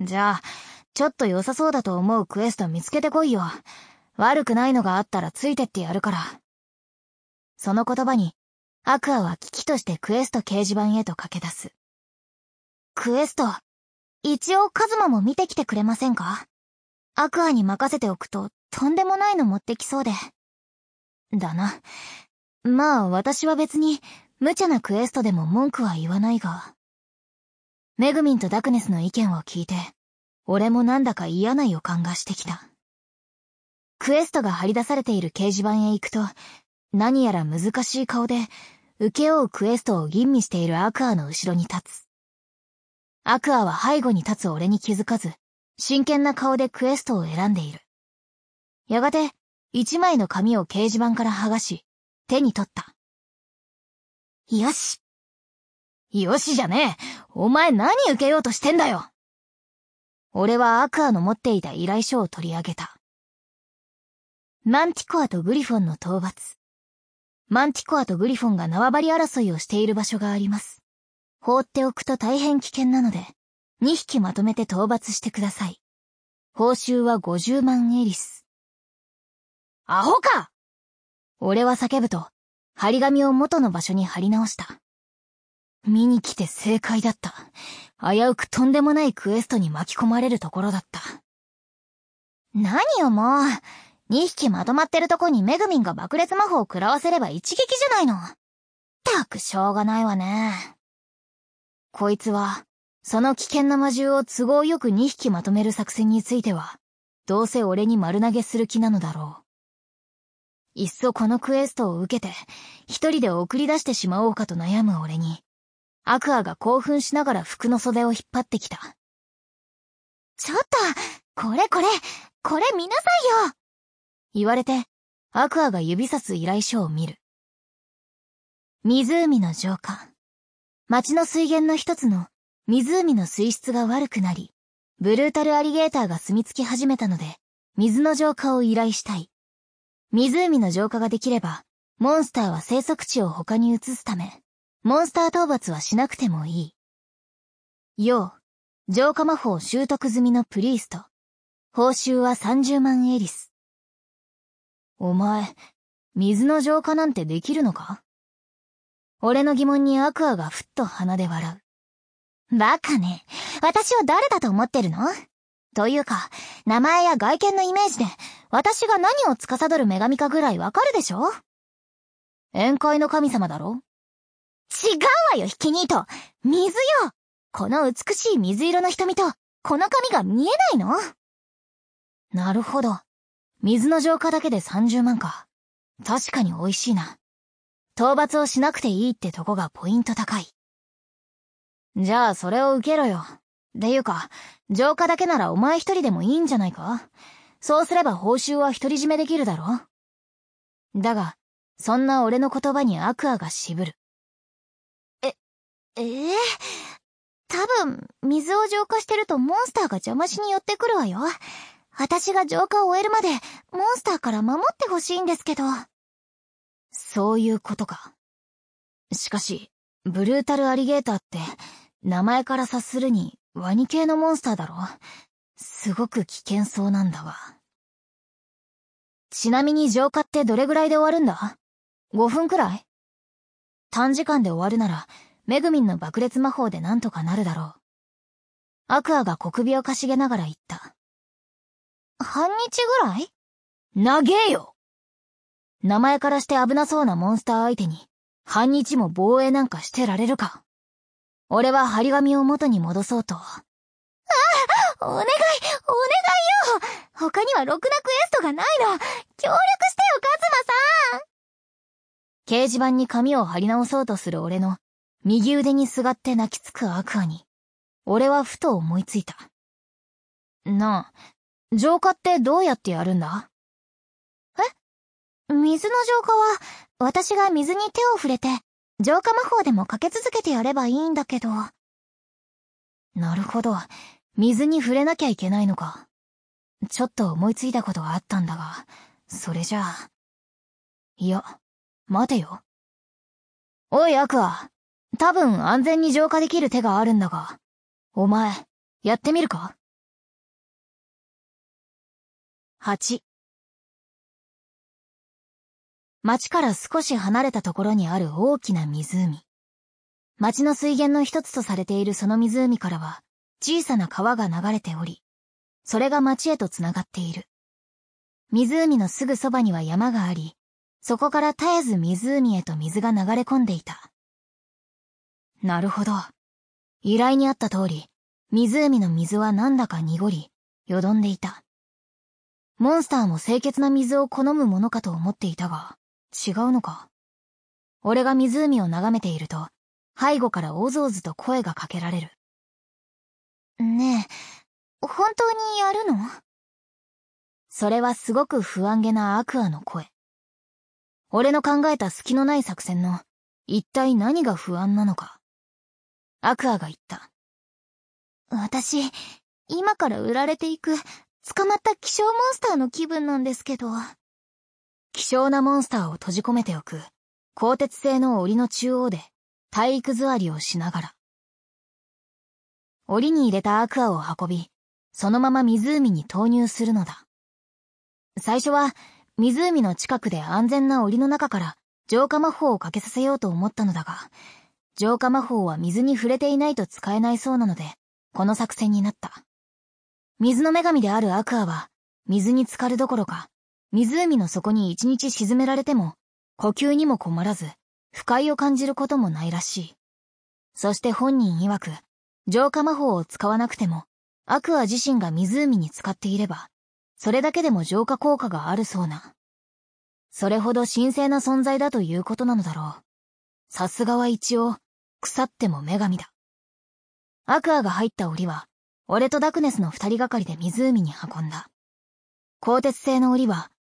じゃあ、ちょっと良さそうだと思うクエスト見つけてこいよ。悪くないのがあったらついてってやるから。その言葉に、アクアは危機としてクエスト掲示板へと駆け出す。クエスト、一応カズマも見てきてくれませんか？アクアに任せておくと、とんでもないの持ってきそうで。だな。まあ、私は別に、無茶なクエストでも文句は言わないが。メグミンとダクネスの意見を聞いて、俺もなんだか嫌な予感がしてきた。クエストが張り出されている掲示板へ行くと、何やら難しい顔で、請け負うクエストを吟味しているアクアの後ろに立つ。アクアは背後に立つ俺に気づかず、真剣な顔でクエストを選んでいる。やがて、一枚の紙を掲示板から剥がし、手に取った。よし。よしじゃねえ。お前何受けようとしてんだよ。俺はアクアの持っていた依頼書を取り上げた。マンティコアとグリフォンの討伐。マンティコアとグリフォンが縄張り争いをしている場所があります。放っておくと大変危険なので、2匹まとめて討伐してください。報酬は50万エリス。アホか！俺は叫ぶと、張り紙を元の場所に貼り直した。見に来て正解だった。危うくとんでもないクエストに巻き込まれるところだった。何よもう。2匹まとまってるとこにメグミンが爆裂魔法を食らわせれば一撃じゃないの。ったくしょうがないわね。こいつは、その危険な魔獣を都合よく2匹まとめる作戦については、どうせ俺に丸投げする気なのだろう。いっそこのクエストを受けて、一人で送り出してしまおうかと悩む俺に、アクアが興奮しながら服の袖を引っ張ってきた。ちょっと、これ見なさいよ！言われて、アクアが指さす依頼書を見る。湖の浄化。町の水源の一つの湖の水質が悪くなり、ブルータルアリゲーターが住み着き始めたので、水の浄化を依頼したい。湖の浄化ができれば、モンスターは生息地を他に移すため、モンスター討伐はしなくてもいい。要、浄化魔法習得済みのプリースト。報酬は30万エリス。お前、水の浄化なんてできるのか？俺の疑問にアクアがふっと鼻で笑う。バカね。私を誰だと思ってるの？というか、名前や外見のイメージで、私が何を司る女神かぐらいわかるでしょ？宴会の神様だろ？違うわよ、ひき兄と。水よ。この美しい水色の瞳と、この髪が見えないの？なるほど。水の浄化だけで30万か。確かに美味しいな。討伐をしなくていいってとこがポイント高い。じゃあそれを受けろよ。っていうか、浄化だけならお前一人でもいいんじゃないか？そうすれば報酬は独り占めできるだろ？だが、そんな俺の言葉にアクアが渋る。多分、水を浄化してるとモンスターが邪魔しに寄ってくるわよ。私が浄化を終えるまで、モンスターから守ってほしいんですけど。そういうことか。しかし、ブルータルアリゲーターって、名前から察するに、ワニ系のモンスターだろ？すごく危険そうなんだわ。ちなみに浄化ってどれぐらいで終わるんだ？ 5 分くらい？短時間で終わるなら、メグミンの爆裂魔法でなんとかなるだろう。アクアが小首をかしげながら言った。半日ぐらい？長えよ！名前からして危なそうなモンスター相手に、半日も防衛なんかしてられるか。俺は張り紙を元に戻そうと。お願いよ！他にはろくなクエストがないの！協力してよ、カズマさん！掲示板に紙を貼り直そうとする俺の、右腕にすがって泣きつくアクアに、俺はふと思いついた。なあ、浄化ってどうやってやるんだ？水の浄化は、私が水に手を触れて、浄化魔法でもかけ続けてやればいいんだけど。なるほど。水に触れなきゃいけないのか。ちょっと思いついたことがあったんだが、それじゃあ。いや、待てよ。おいアクア、多分安全に浄化できる手があるんだが、お前、やってみるか？ 8。町から少し離れたところにある大きな湖。町の水源の一つとされているその湖からは小さな川が流れており、それが町へとつながっている。湖のすぐそばには山があり、そこから絶えず湖へと水が流れ込んでいた。なるほど。依頼にあった通り、湖の水はなんだか濁り、よどんでいた。モンスターも清潔な水を好むものかと思っていたが、違うのか。俺が湖を眺めていると、背後からおぞおずと声がかけられる。ねえ、本当にやるの？それはすごく不安げなアクアの声。俺の考えた隙のない作戦の、一体何が不安なのか。アクアが言った。私、今から売られていく、捕まった希少モンスターの気分なんですけど。希少なモンスターを閉じ込めておく、鋼鉄製の檻の中央で、体育座りをしながら。檻に入れたアクアを運び、そのまま湖に投入するのだ。最初は、湖の近くで安全な檻の中から浄化魔法をかけさせようと思ったのだが、浄化魔法は水に触れていないと使えないそうなので、この作戦になった。水の女神であるアクアは、水に浸かるどころか、湖の底に一日沈められても、呼吸にも困らず、不快を感じることもないらしい。そして本人曰く、浄化魔法を使わなくても、アクア自身が湖に浸かっていれば、それだけでも浄化効果があるそうな。それほど神聖な存在だということなのだろう。さすがは一応、腐っても女神だ。アクアが入った檻は、俺とダクネスの二人がかりで湖に運んだ。鋼鉄製の檻は、